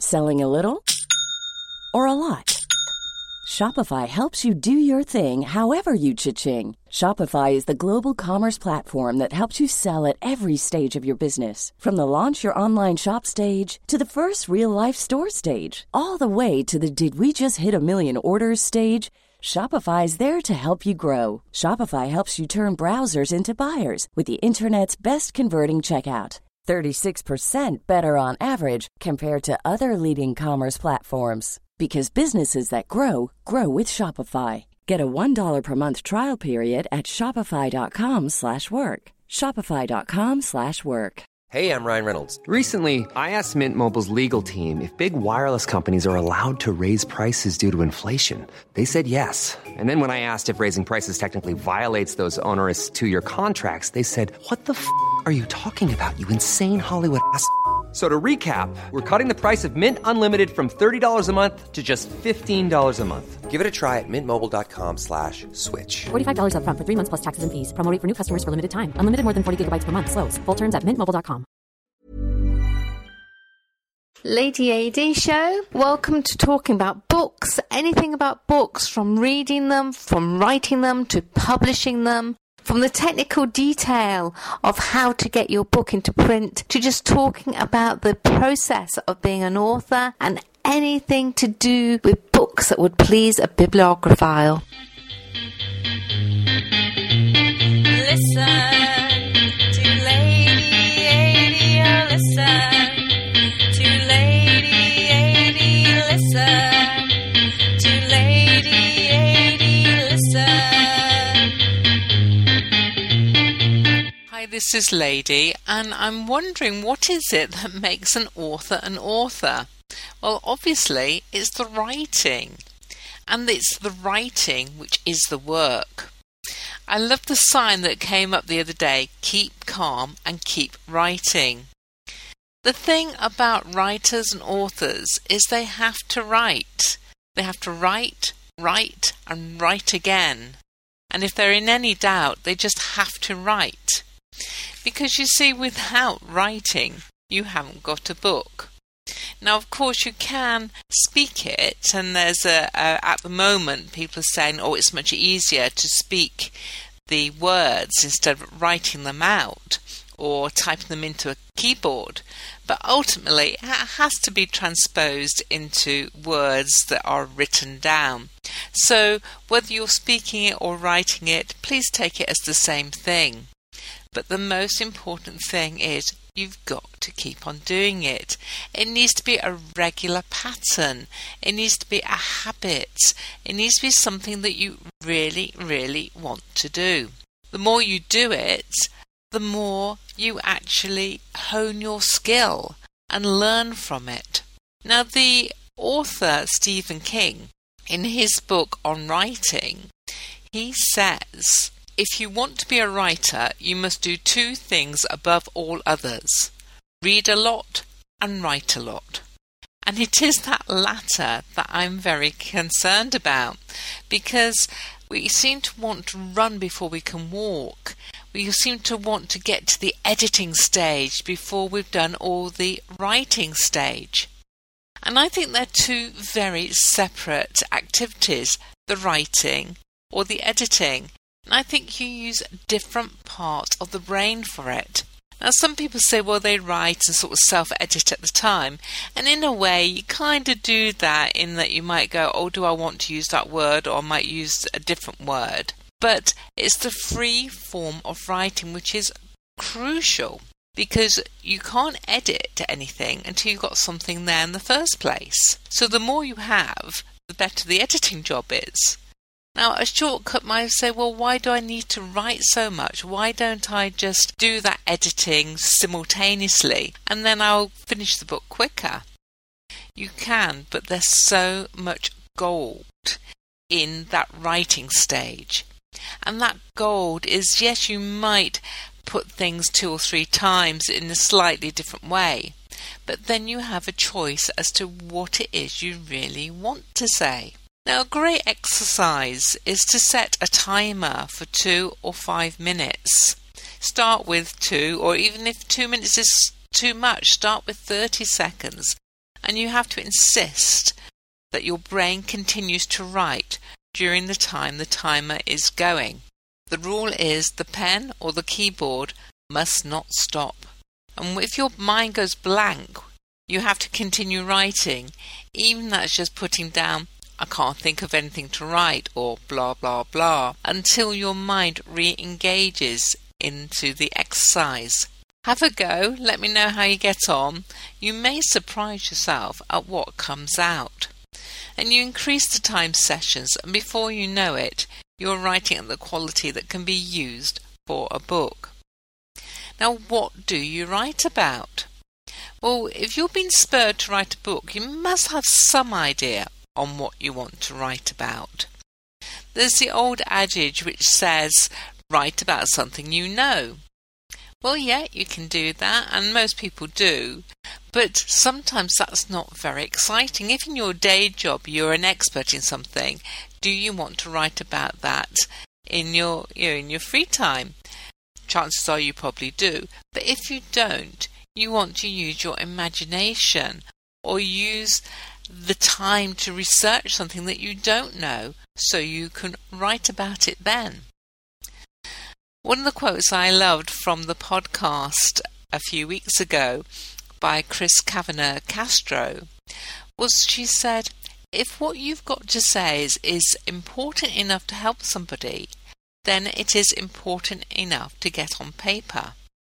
Selling a little or a lot? Shopify helps you do your thing however you cha-ching. Shopify is the global commerce platform that helps you sell at every stage of your business. From the launch your online shop stage to the first real-life store stage, all the way to the did we just hit a million orders stage. Shopify is there to help you grow. Shopify helps you turn browsers into buyers with the internet's best converting checkout. 36% better on average compared to other leading commerce platforms. Because businesses that grow, grow with Shopify. Get a $1 per month trial period at shopify.com/work. Shopify.com/work. Hey, I'm Ryan Reynolds. Recently, I asked Mint Mobile's legal team if big wireless companies are allowed to raise prices due to inflation. They said yes. And then when I asked if raising prices technically violates those onerous two-year contracts, they said, "What the f*** are you talking about, you insane Hollywood ass?" So to recap, we're cutting the price of Mint Unlimited from $30 a month to just $15 a month. Give it a try at mintmobile.com/switch. $45 up front for 3 months plus taxes and fees. Promo rate for new customers for limited time. Unlimited more than 40 gigabytes per month. Slows full terms at mintmobile.com. Lady AD Show. Welcome to talking about books. Anything about books, from reading them, from writing them, to publishing them. From the technical detail of how to get your book into print, to just talking about the process of being an author, and anything to do with books that would please a bibliophile. Listen to Lady AD, listen to Lady AD, listen to Lady AD, listen. Hi, this is Lady, and I'm wondering, what is it that makes an author an author? Well, obviously, it's the writing. And it's the writing which is the work. I love the sign that came up the other day, keep calm and keep writing. The thing about writers and authors is they have to write. They have to write, write, and write again. And if they're in any doubt, they just have to write. Because you see, without writing, you haven't got a book. Now, of course, you can speak it, and there's at the moment, people are saying, oh, it's much easier to speak the words instead of writing them out or typing them into a keyboard. But ultimately, it has to be transposed into words that are written down. So whether you're speaking it or writing it, please take it as the same thing. But the most important thing is you've got to keep on doing it. It needs to be a regular pattern. It needs to be a habit. It needs to be something that you really, really want to do. The more you do it, the more you actually hone your skill and learn from it. Now, the author Stephen King, in his book on writing, he says, if you want to be a writer, you must do two things above all others: read a lot and write a lot. And it is that latter that I'm very concerned about, because we seem to want to run before we can walk. We seem to want to get to the editing stage before we've done all the writing stage. And I think they're two very separate activities, the writing or the editing. And I think you use different parts of the brain for it. Now, some people say, well, they write and sort of self-edit at the time. And in a way, you kind of do that in that you might go, oh, do I want to use that word, or I might use a different word. But it's the free form of writing which is crucial, because you can't edit anything until you've got something there in the first place. So the more you have, the better the editing job is. Now, a shortcut might say, well, why do I need to write so much? Why don't I just do that editing simultaneously and then I'll finish the book quicker? You can, but there's so much gold in that writing stage. And that gold is, yes, you might put things 2 or 3 times in a slightly different way, but then you have a choice as to what it is you really want to say. Now, a great exercise is to set a timer for 2 or 5 minutes. Start with 2, or even if 2 minutes is too much, start with 30 seconds. and you have to insist that your brain continues to write during the time the timer is going. The rule is the pen or the keyboard must not stop. And if your mind goes blank, you have to continue writing. Even that's just putting down, I can't think of anything to write, or blah blah blah, until your mind re-engages into the exercise. Have a go, let me know how you get on. You may surprise yourself at what comes out. And you increase the time sessions, and before you know it, you're writing at the quality that can be used for a book. Now, what do you write about? Well, if you're being spurred to write a book, you must have some idea on what you want to write about. There's the old adage which says, write about something you know. Well, yeah, you can do that, and most people do, but sometimes that's not very exciting. If in your day job you're an expert in something, do you want to write about that in your free time? Chances are you probably do, but if you don't, you want to use your imagination or use the time to research something that you don't know so you can write about it then. One of the quotes I loved from the podcast a few weeks ago by Chris Kavanagh Castro was, she said, if what you've got to say is important enough to help somebody, then it is important enough to get on paper.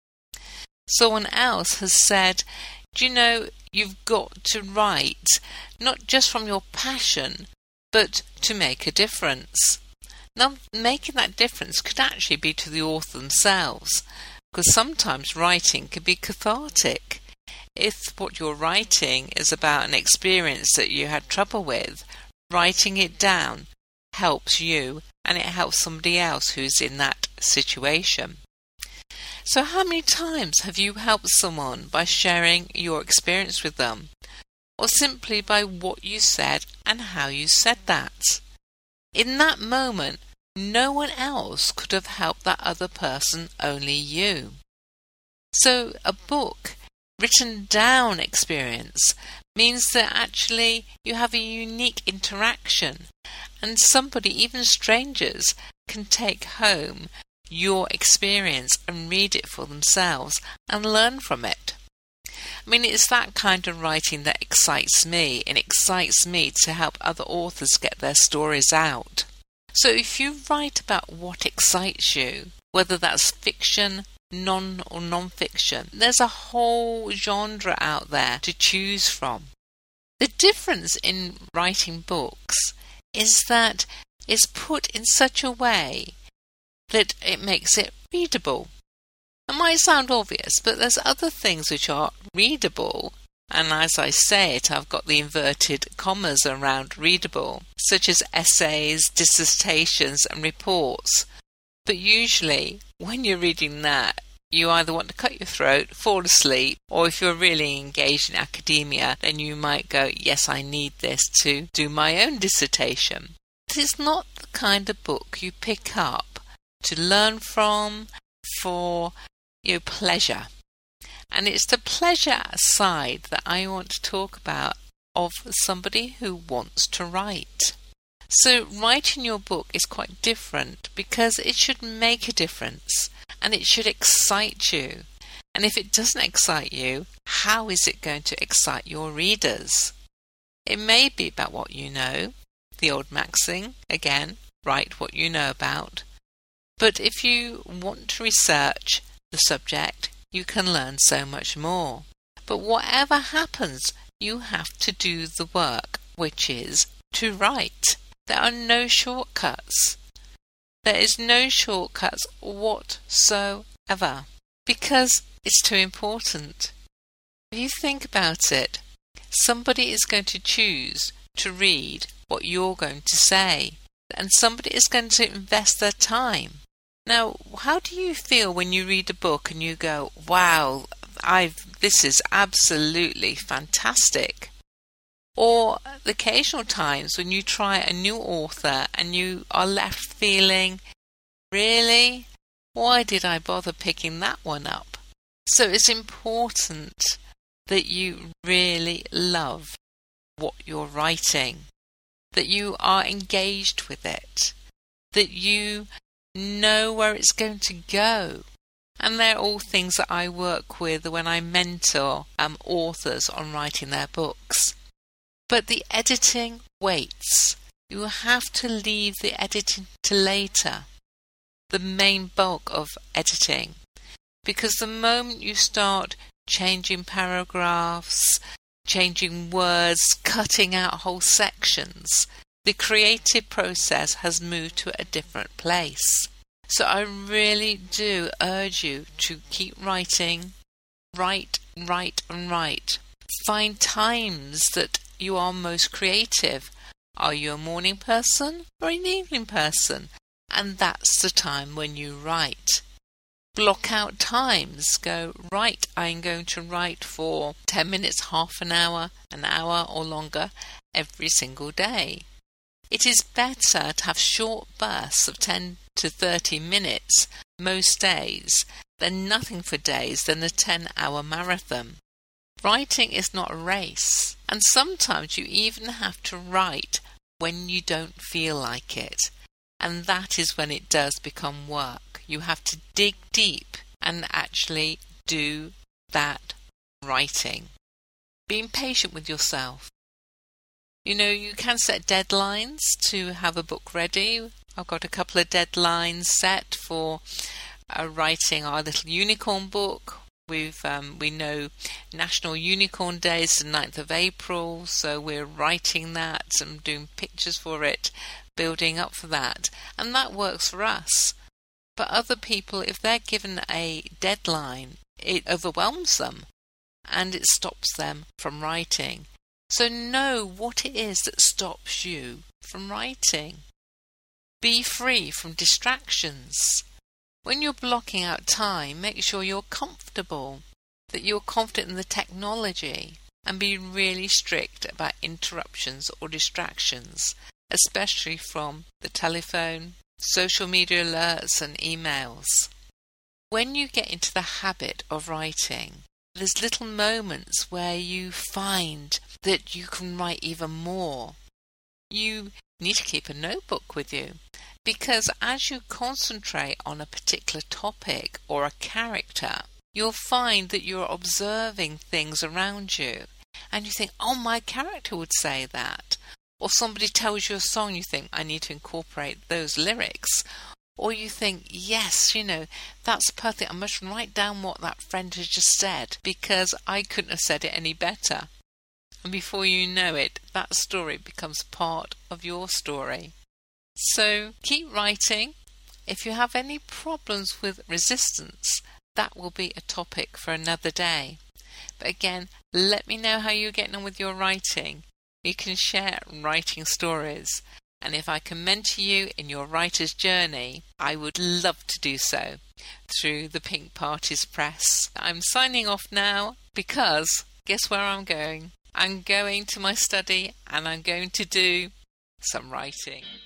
Someone else has said, you've got to write not just from your passion, but to make a difference. Now, making that difference could actually be to the author themselves, because sometimes writing can be cathartic. If what you're writing is about an experience that you had trouble with, writing it down helps you and it helps somebody else who's in that situation. So how many times have you helped someone by sharing your experience with them, or simply by what you said and how you said that? In that moment, no one else could have helped that other person, only you. So a book, written down experience, means that actually you have a unique interaction, and somebody, even strangers, can take home your experience and read it for themselves and learn from it. I mean, it's that kind of writing that excites me, and excites me to help other authors get their stories out. So if you write about what excites you, whether that's fiction, non-fiction, there's a whole genre out there to choose from. The difference in writing books is that it's put in such a way that it makes it readable. It might sound obvious, but there's other things which are readable, and as I say it, I've got the inverted commas around readable, such as essays, dissertations and reports. But usually, when you're reading that, you either want to cut your throat, fall asleep, or if you're really engaged in academia, then you might go, yes, I need this to do my own dissertation. But it's not the kind of book you pick up to learn from for your pleasure. And it's the pleasure side that I want to talk about of somebody who wants to write. So writing your book is quite different because it should make a difference and it should excite you. And if it doesn't excite you, how is it going to excite your readers? It may be about what you know, the old maxim, again, write what you know about. But if you want to research the subject, you can learn so much more. But whatever happens, you have to do the work, which is to write. There are no shortcuts. There is no shortcuts whatsoever, because it's too important. If you think about it, somebody is going to choose to read what you're going to say, and somebody is going to invest their time. Now, how do you feel when you read a book and you go, wow, this is absolutely fantastic? Or the occasional times when you try a new author and you are left feeling, really? Why did I bother picking that one up? So it's important that you really love what you're writing, that you are engaged with it, that you know where it's going to go. And they're all things that I work with when I mentor authors on writing their books. But the editing waits. You have to leave the editing to later, the main bulk of editing, because the moment you start changing paragraphs, changing words, cutting out whole sections, the creative process has moved to a different place. So I really do urge you to keep writing, write. Find times that you are most creative. Are you a morning person or an evening person? And that's the time when you write. Block out times. Go, right, I'm going to write for 10 minutes, half an hour or longer every single day. It is better to have short bursts of 10 to 30 minutes most days than nothing for days than a 10-hour marathon. Writing is not a race, and sometimes you even have to write when you don't feel like it, and that is when it does become work. You have to dig deep and actually do that writing. Being patient with yourself. You know, you can set deadlines to have a book ready. I've got a couple of deadlines set for writing our little unicorn book. We know National Unicorn Day is the 9th of April, so we're writing that and doing pictures for it, building up for that, and that works for us. But other people, if they're given a deadline, it overwhelms them and it stops them from writing. So know what it is that stops you from writing. Be free from distractions. When you're blocking out time, make sure you're comfortable, that you're confident in the technology, and be really strict about interruptions or distractions, especially from the telephone, social media alerts and emails. When you get into the habit of writing, there's little moments where you find that you can write even more. You need to keep a notebook with you, because as you concentrate on a particular topic or a character, you'll find that you're observing things around you, and you think, oh, my character would say that. Or somebody tells you a song, you think, I need to incorporate those lyrics. Or you think, yes, that's perfect. I must write down what that friend has just said, because I couldn't have said it any better. And before you know it, that story becomes part of your story. So keep writing. If you have any problems with resistance, that will be a topic for another day. But again, let me know how you're getting on with your writing. You can share writing stories. And if I can mentor you in your writer's journey, I would love to do so through the Pink Parties Press. I'm signing off now because guess where I'm going? I'm going to my study and I'm going to do some writing.